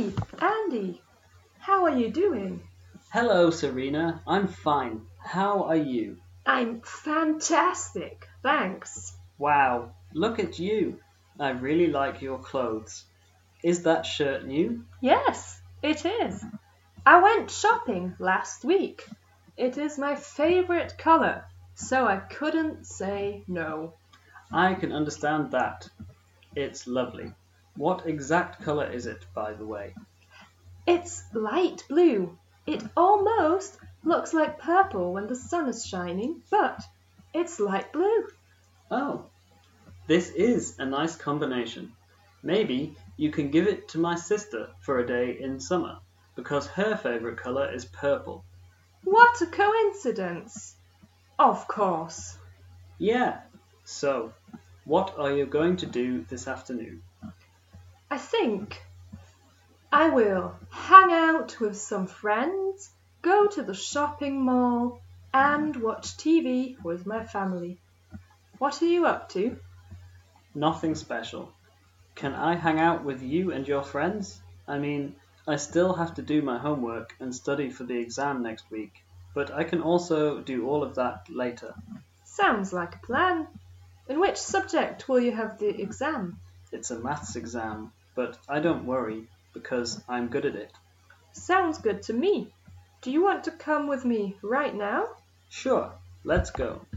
Hey, Andy, how are you doing? Hello, Serena. I'm fine. How are you? I'm fantastic, thanks. Wow, look at you. I really like your clothes. Is that shirt new? Yes, it is. I went shopping last week. It is my favorite color, so I couldn't say no. I can understand that. It's lovely. What exact color is it, by the way? It's light blue. It almost looks like purple when the sun is shining, but it's light blue. Oh, this is a nice combination. Maybe you can give it to my sister for a day in summer, because her favorite color is purple. What a coincidence! Of course. Yeah. So, what are you going to do this afternoon? I think I will hang out with some friends, go to the shopping mall, and watch TV with my family. What are you up to? Nothing special. Can I hang out with you and your friends? I mean, I still have to do my homework and study for the exam next week, but I can also do all of that later. Sounds like a plan. In which subject will you have the exam? It's a maths exam, but I don't worry because I'm good at it. Sounds good to me. Do you want to come with me right now? Sure, let's go.